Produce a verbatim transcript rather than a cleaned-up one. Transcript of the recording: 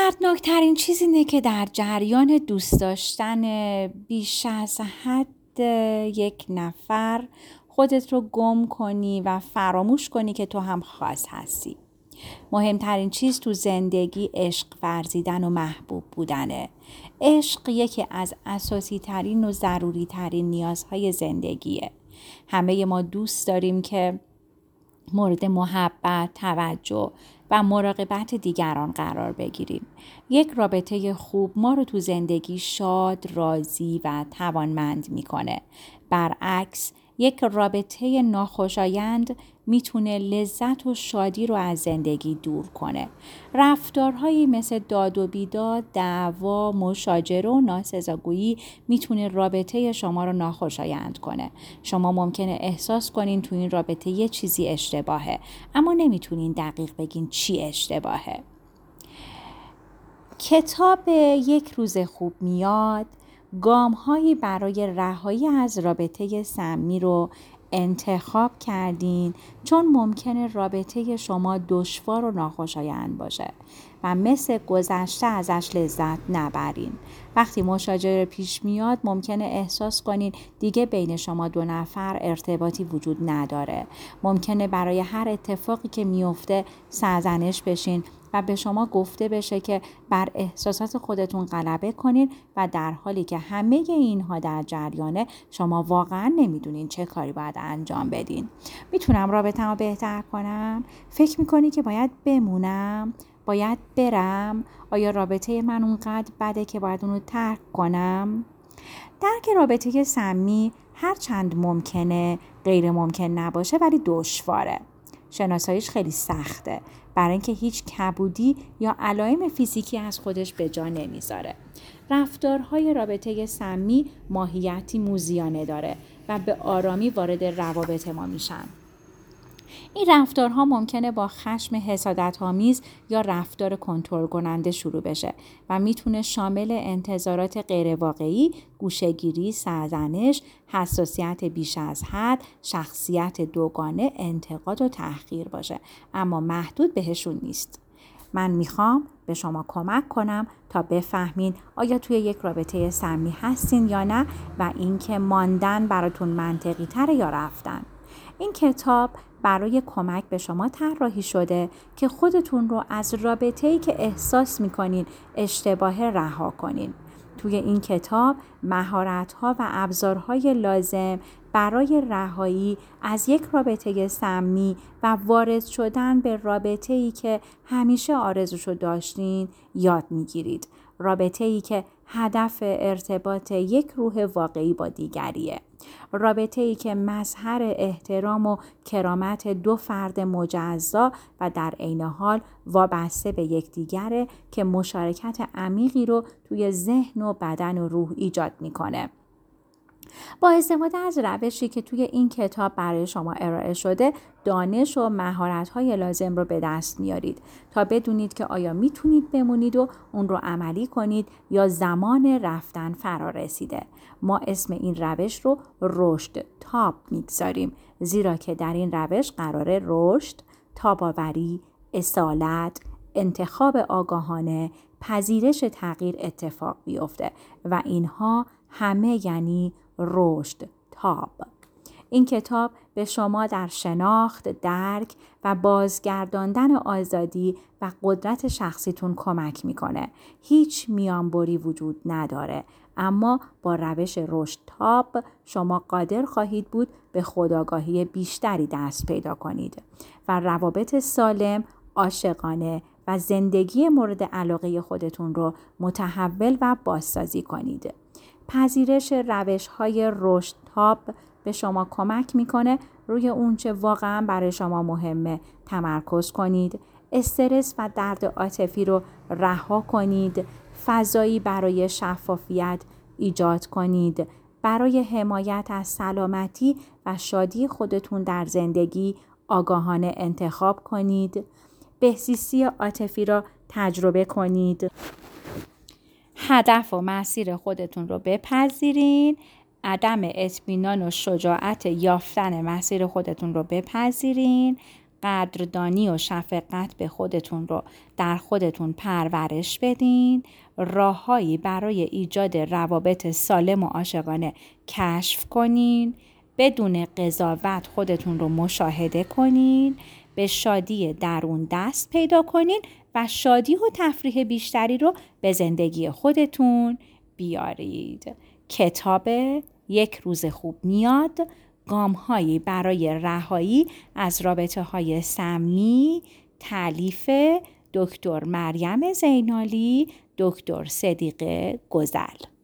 دردناکترین چیز اینه که در جریان دوست داشتن بیش از حد یک نفر خودت رو گم کنی و فراموش کنی که تو هم خاص هستی. مهمترین چیز تو زندگی عشق ورزیدن و محبوب بودنه. عشق یکی از اساسی ترین و ضروری ترین نیازهای زندگیه. همه ما دوست داریم که مورد محبت، توجه و مراقبت دیگران قرار بگیریم. یک رابطه خوب ما رو تو زندگی شاد، راضی و توانمند میکنه. برعکس، یک رابطه ناخوشایند میتونه لذت و شادی رو از زندگی دور کنه. رفتارهایی مثل داد و بیداد، دعوا، مشاجره و ناسزاگویی میتونه رابطه شما رو ناخوشایند کنه. شما ممکنه احساس کنین تو این رابطه یه چیزی اشتباهه، اما نمیتونین دقیق بگین چی اشتباهه. کتاب یک روز خوب میاد گام‌هایی برای رهایی از رابطه سمی رو انتخاب کردین، چون ممکنه رابطه شما دشوار و ناخوشایند باشه و مثل گذشته ازش لذت نبرین. وقتی مشاجره پیش میاد ممکنه احساس کنین دیگه بین شما دو نفر ارتباطی وجود نداره. ممکنه برای هر اتفاقی که میفته سرزنش بشین و به شما گفته بشه که بر احساسات خودتون غلبه کنین و در حالی که همه اینها در جریانه شما واقعا نمیدونین چه کاری باید انجام بدین. میتونم رابطه‌مو بهتر کنم؟ فکر میکنی که باید بمونم؟ باید برم؟ آیا رابطه من اونقدر بده که باید اونو ترک کنم؟ درک رابطه سمی هرچند ممکنه غیر ممکن نباشه ولی دشواره. شناساییش خیلی سخته، برای اینکه هیچ کبودی یا علائم فیزیکی از خودش به جا نمیذاره. رفتارهای رابطه سمی ماهیتی موذیانه داره و به آرامی وارد روابط ما میشن. این رفتارها ممکنه با خشم حسادت‌آمیز یا رفتار کنترل کننده شروع بشه و میتونه شامل انتظارات غیرواقعی، گوشه‌گیری، سرزنش، حساسیت بیش از حد، شخصیت دوگانه، انتقاد و تحقیر باشه، اما محدود بهشون نیست. من میخوام به شما کمک کنم تا بفهمین آیا توی یک رابطه سمی هستین یا نه و اینکه ماندن براتون منطقی تره یا رفتن. این کتاب برای کمک به شما طراحی شده که خودتون رو از رابطه‌ای که احساس می‌کنین اشتباه رها کنین. توی این کتاب مهارت‌ها و ابزارهای لازم برای رهایی از یک رابطه سمی و وارد شدن به رابطه‌ای که همیشه آرزوشو داشتین یاد می‌گیرید. رابطه‌ای که هدف ارتباط یک روح واقعی با دیگریه. رابطه‌ای که مظهر احترام و کرامت دو فرد مجزا و در عین حال وابسته به یکدیگره که مشارکت عمیقی رو توی ذهن و بدن و روح ایجاد میکنه. با استفاده از روشی که توی این کتاب برای شما ارائه شده، دانش و مهارت‌های لازم رو به دست میارید تا بدونید که آیا میتونید بمونید و اون رو عملی کنید یا زمان رفتن فرا رسیده. ما اسم این روش رو رشد تاب میگذاریم، زیرا که در این روش قراره رشد، تاب‌آوری، اصالت، انتخاب آگاهانه، پذیرش تغییر اتفاق بیفته و اینها همه یعنی رشد تاب. این کتاب به شما در شناخت، درک و بازگرداندن آزادی و قدرت شخصیتون کمک میکنه. هیچ میانبری وجود نداره، اما با روش رشد تاب شما قادر خواهید بود به خودآگاهی بیشتری دست پیدا کنید و روابط سالم، عاشقانه و زندگی مورد علاقه خودتون رو متحول و بازسازی کنید. پذیرش روش‌های رشد تاب به شما کمک میکنه روی اونچه واقعا برای شما مهمه تمرکز کنید، استرس و درد عاطفی رو رها کنید، فضایی برای شفافیت ایجاد کنید، برای حمایت از سلامتی و شادی خودتون در زندگی آگاهانه انتخاب کنید، بهزیستی عاطفی را تجربه کنید، هدف و مسیر خودتون رو بپذیرین، عدم اطمینان و شجاعت یافتن مسیر خودتون رو بپذیرین، قدردانی و شفقت به خودتون رو در خودتون پرورش بدین. راههایی برای ایجاد روابط سالم و عاشقانه کشف کنین. بدون قضاوت خودتون رو مشاهده کنین. به شادی درون دست پیدا کنین و شادی و تفریح بیشتری رو به زندگی خودتون بیارید. کتاب یک روز خوب میاد، گام‌هایی برای رهایی از رابطه‌های سمی، تالیف دکتر مریم زینالی، دکتر صدیقه گذل.